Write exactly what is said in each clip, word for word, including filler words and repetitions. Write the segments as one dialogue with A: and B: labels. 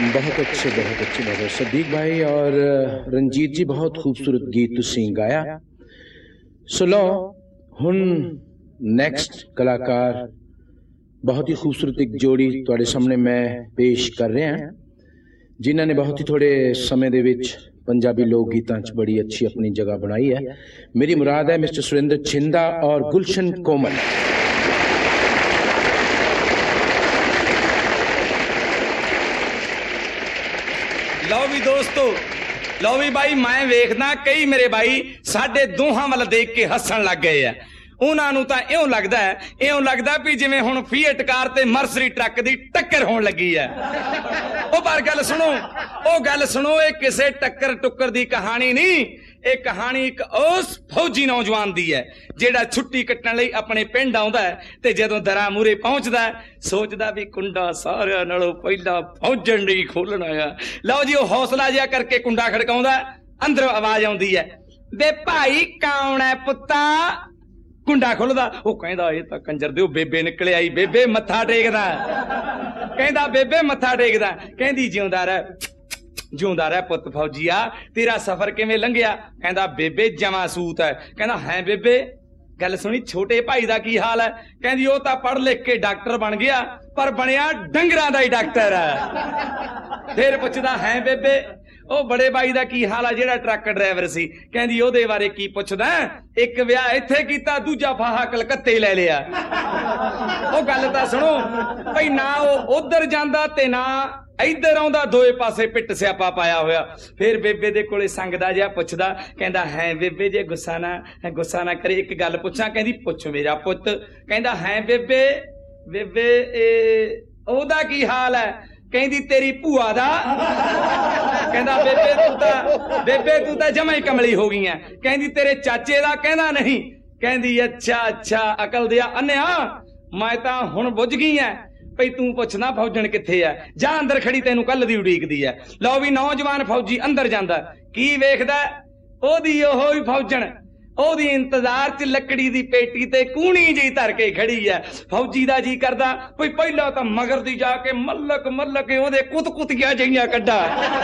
A: बहुत अच्छे बहुत अच्छे बहुत सदीक भाई और रंजीत जी बहुत खूबसूरत गीत तुसीं गाया। सुनो हुन नैक्सट कलाकार बहुत ही खूबसूरत एक जोड़ी तुहाडे सामने मैं पेश कर रहा हैं जिन्हां ने बहुत ही थोड़े समय दे विच पंजाबी लोक गीतां च बड़ी अच्छी अपनी जगह बनाई है। मेरी मुराद है मिस्टर सुरेंद्र छिंदा और गुलशन कोमल।
B: लो भी दोस्तों, लो भी भाई मैं वेखदा कई मेरे भाई साडे दोहां वाल देख के हसन लग गए है। उन्हां नूं तां इउं लगदा है इउं लगदा भी जिवें हुण फीएट कार ते मर्सरी ट्रक दी टक्कर होण लगी है। ओ पर गल सुनो, ओ गल सुनो, ये किसे टक्कर टुक्कर दी कहानी नहीं, ये कहानी एक उस फौजी नौजवान दी है जेड़ा छुट्टी कट्टण लई अपने पिंड आउंदा है ते जदों दरा मूरे पहुंचदा है सोचदा भी कुंडा सारिਆਂ नालों पहिला फौजण नहीं खोलना है। लो जी, ओ हौसला जिहा करके कुंडा खड़काउंदा, अंदरों आवाज आउंदी है, बे भाई कौन है पुत्ता? कुंडा खुलदा, ओ कहंदा ये तां कंजर दे बेबे निकले आई, बेबे मत्था टेकदा। कहंदा बेबे मत्था टेकदा, कहंदी जिउंदा रह जिउंदा रह पुत फौजिया, तेरा सफर किवें लंघिया? कहंदा बेबे जमा सूत है। कहंदा है बेबे, गल सुनी छोटे भाई दा की हाल है? कहंदी ओ तां पढ़ लिख के डॉक्टर बन गया पर बनया डंगरां दा ही डॉक्टर है। फिर पुछदा है बेबे ओ बड़े भाई दा की हाल है जेड़ा ट्रक ड्राइवर सी? कहंदी ओदे बारे की पुछदा, एक विआह इत्थे कीता दूजा फाहा कलकत्ते ले लिया। ओ गल तां सुनो भई, ना ओ उधर जांदा ते ना इधर आउंदा, दोए पासे पिट स्यापा पाया होया। फिर बेबे दे कोले संगदा जिहा पुछदा, कहंदा है बेबे जे गुस्सा ना गुस्सा ना करे एक गल पुछां? कहंदी पुछ मेरा पुत। कहंदा है बेबे बेबे ए ओदा की हाल है? कहंदी तेरी भूआ दा। कहंदा बेबे तू तां बेबे तू तां जमा ही कमली हो गई है। कहंदी तेरे चाचे दा? कहंदा नहीं। कहंदी अच्छा अच्छा अकल दिया अन्या, मैं तां हुण बुझ गई है भई तू पुछना फौजन किथे है, जा अंदर खड़ी तेनू कल दी उड़ीकदी है। लो भी नौजवान फौजी अंदर जांदा, की वेखदा? ओदी ओहो ही फौजन ओदी इंतजार च लकड़ी दी पेटी ते कूणी जी धर के खड़ी है। फौजी दा जी करदा कोई पहला तां मगर दी जाके मलक मलक ओदे कुत कुतियां जइयां कड्डा।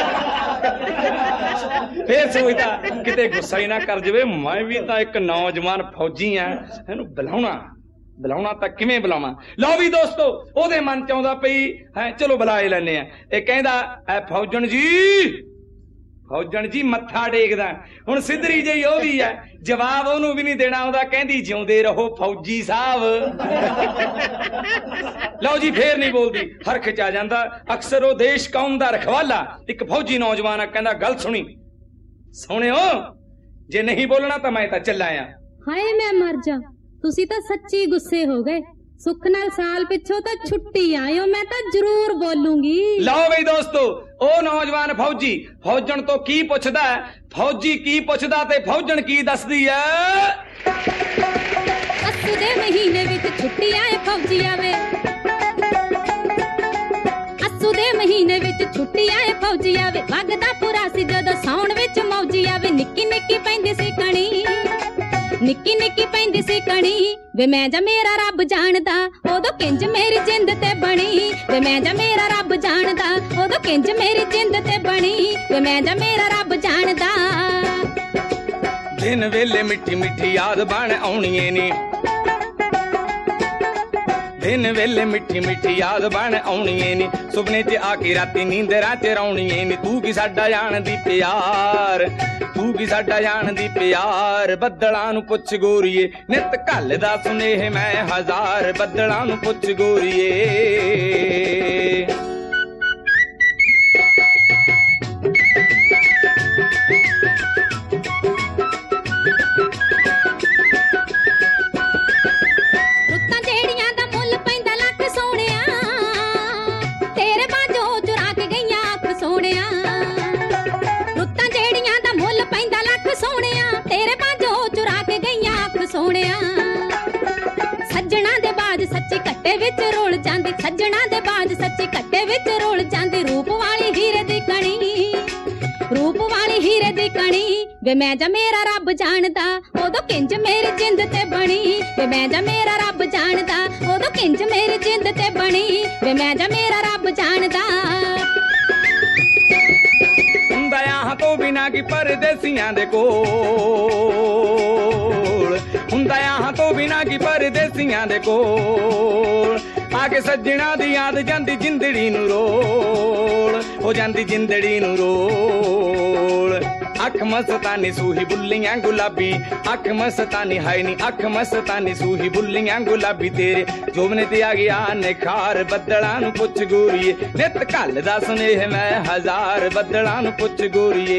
B: फिर सोचदा किते गुस्सा ही ना कर जवे, मैं भी तां एक नौजवान फौजी हां, इहनू बुलाउणा बुलाउणा तां किवें बुलावां? लो भी दोस्तो, ओदे मन च आउंदा पई है चलो बुला ही लैने आ। ए कहंदा ऐ फौजन जी फौजन जी मत्था टेकदा। हुण सिद्धरी जही ओ भी है, जवाब ओनू भी नहीं देना आउंदा। कहंदी जिउंदे रहो फौजी साहब। लो जी फिर नहीं बोलदी, हरख च आ जांदा। अक्सर ओ देश कौम दा रखवाला एक फौजी नौजवान आ, कहंदा गल सुनी सुणियो, जे नहीं बोलना तां मैं तां चला आ।
C: हाय मैं मर जा, तुसी तां सच्ची गुस्से हो गए। सुख नाल साल पिछों तां छुट्टी आयो, मैं तां जरूर बोलूंगी।
B: लो बई दोस्तो, ओ नौजवान फौजी फौजन तो की पुछदा है? फौजी की पुछदा ते फौजन की दसदी है?
C: अस्सू दे महीने विच छुट्टी आए फौजी आवे, अस्सू दे महीने विच छुट्टी आए फौजी आवे। वगदा पूरा सी जदों साउण विच मौजी आवे। निक्की निक्की पैंदी सी कणी निक्की निक्की पैंदी सी कणी, वे मैं जा मेरा रब जानदा ओदो किंज मेरी जिंद ते बनी। वे मैं जा मेरा रब जानदा ओदो किंज मेरी जिंद ते बनी। वे मैं जा मेरा रब जानदा।
B: दिन वेले मिठी मिठी याद बन आउणीए नी, दिन वेले मिठी मिठी याद बन आउणीए नी। सुपने च आके राती नींदरां च रौणीए नी। तू की साडा जानदी प्यार, तू की साडा जानदी प्यार। बदलां नू पुछ गोरीए नित घल्लदा सुनेह मैं हजार। बदलां नू पुछ गोरीए।
C: सज्जणा दे बाज सच्ची कट्टे विच रोल जांदी, सज्जणा दे बाज सच्ची कट्टे विच रोल जांदी। रूप वाली हीरे दी कणी, रूप वाली हीरे दी कणी। वे मैं जा मेरा रब जानदा ओदो किंज मेरी जिंद ते बनी। वे मैं जा मेरा रब जानदा ओदो किंज मेरी जिंद ते बनी। वे मैं जा मेरा रब जानदा।
B: ਬਿਨਾਂ ਕੀ ਪਰਦੇਸੀਆਂ ਦੇ ਕੋਲ ਹੁੰਦਾ ਆਹਾਂ ਤੋਂ ਬਿਨਾਂ ਕੀ ਪਰਦੇਸੀਆਂ ਦੇ ਕੋਲ ਆ ਕੇ ਸੱਜਣਾ ਦੀ ਯਾਦ ਜਾਂਦੀ ਜਿੰਦੜੀ ਨੂੰ ਰੋਲ ਹੋ ਜਾਂਦੀ ਜਿੰਦੜੀ ਨੂੰ ਰੋਲ ਅੱਖ ਮਸਤਾਨੀ ਸੂਹੀ ਬੁੱਲੀਆਂ ਗੁਲਾਬੀ ਅੱਖ ਮਸਤਾਨੀ ਹਾਈ ਨੀ ਅੱਖ ਮਸਤਾਨੀ ਸੂਹੀ ਬੁੱਲੀਆਂ ਗੁਲਾਬੀ ਤੇਰੇ ਜੋਬਨੇ ਤੇ ਆ ਗਿਆ ਨਿਖਾਰ ਬੱਦਲਾਂ ਨੂੰ ਪੁੱਛ ਗੋਰੀਏ ਨਿਤ ਘੱਲ ਦਾ ਸੁਨੇਹ ਮੈਂ ਹਜ਼ਾਰ ਬੱਦਲਾਂ ਨੂੰ ਪੁੱਛ ਗੋਰੀਏ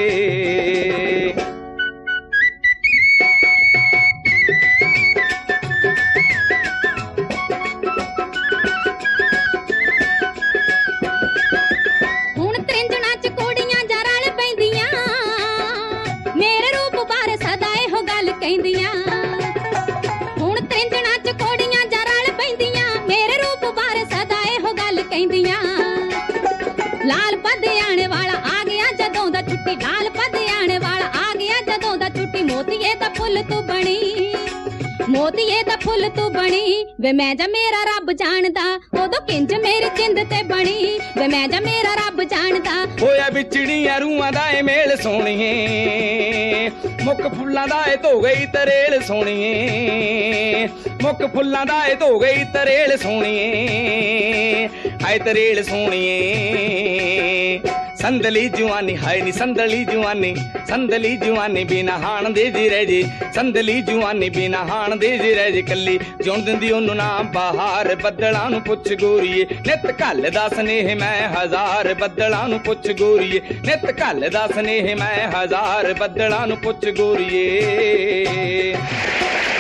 C: ਹੁਣ ਤ੍ਰਿੰਜਣਾ ਚ ਕੋੜੀਆਂ ਜਾ ਰਲ ਪੈਂਦੀਆਂ ਮੇਰੇ ਰੂਪ ਬਾਰੇ ਸਦਾ ਇਹੋ ਗੱਲ ਕਹਿੰਦੀਆਂ ਲਾਲ ਪੱਦ ਆਣੇ ਵਾਲਾ ਆ ਗਿਆ ਜਦੋਂ ਦਾ ਛੁੱਟੀ ਲਾਲ ਪੱਦ ਆਣੇ ਵਾਲਾ ਆ ਗਿਆ ਜਦੋਂ ਦਾ ਛੁੱਟੀ ਮੋਤੀਏ ਦਾ ਫੁੱਲ ਤੂੰ ਬਣੀ ਮੋਤੀਏ ਦਾ ਫੁੱਲ ਤੂੰ ਬਣੀ ਵੇ ਮੈਂ ਜਾਂ ਮੇਰਾ ਰੱਬ ਜਾਣਦਾ ਉਦੋਂ ਕਿੰਜ ਮੇਰੀ ਜਿੰਦ ਤੇ ਬਣੀ ਵੇ ਮੈਂ ਜਾਂ ਮੇਰਾ ਰੱਬ ਜਾਣਦਾ
B: ਹੋਇਆ ਵਿਚੜੀਆਂ ਰੂਹਾਂ ਦਾ ਏ ਮੇਲ ਸੋਹਣੀਏ ਮੁੱਕ ਫੁੱਲਾਂ ਦਾ ਏ ਧੋ ਗਈ ਤਰੇਲ ਸੋਹਣੀਏ ਮੁੱਕ ਫੁੱਲਾਂ ਦਾ ਏ ਧੋ ਗਈ ਤਰੇਲ ਸੋਹਣੀਏ ਆਏ ਤਰੇਲ ਸੋਹਣੀਏ ਸੰਦਲੀ ਜਵਾਨੀ ਹਾਏ ਨੀ ਸੰਦਲੀ ਜਵਾਨੀ ਸੰਦਲੀ ਜਵਾਨੀ ਬਿਨਾ ਹਾਣ ਦੇ ਜੀ ਰਹਿ ਜੇ ਸੰਦਲੀ ਜਵਾਨੀ ਬਿਨਾ ਹਾਣ ਦੇ ਜੀ ਰਹਿ ਜੇ ਕੱਲੀ ਜਿਉਣ ਦਿੰਦੀ ਉਹਨੂੰ ਨਾ ਬਾਹਰ ਬੱਦਲਾਂ ਨੂੰ ਪੁੱਛ ਗੋਰੀਏ ਨਿਤ ਘੱਲ ਦਾ ਸਨੇਹ ਮੈਂ ਹਜ਼ਾਰ ਬੱਦਲਾਂ ਨੂੰ ਪੁੱਛ ਗੋਰੀਏ ਨਿਤ ਘੱਲ ਦਾ ਸਨੇਹ ਮੈਂ ਹਜ਼ਾਰ ਬੱਦਲਾਂ ਨੂੰ ਪੁੱਛ ਗੋਰੀਏ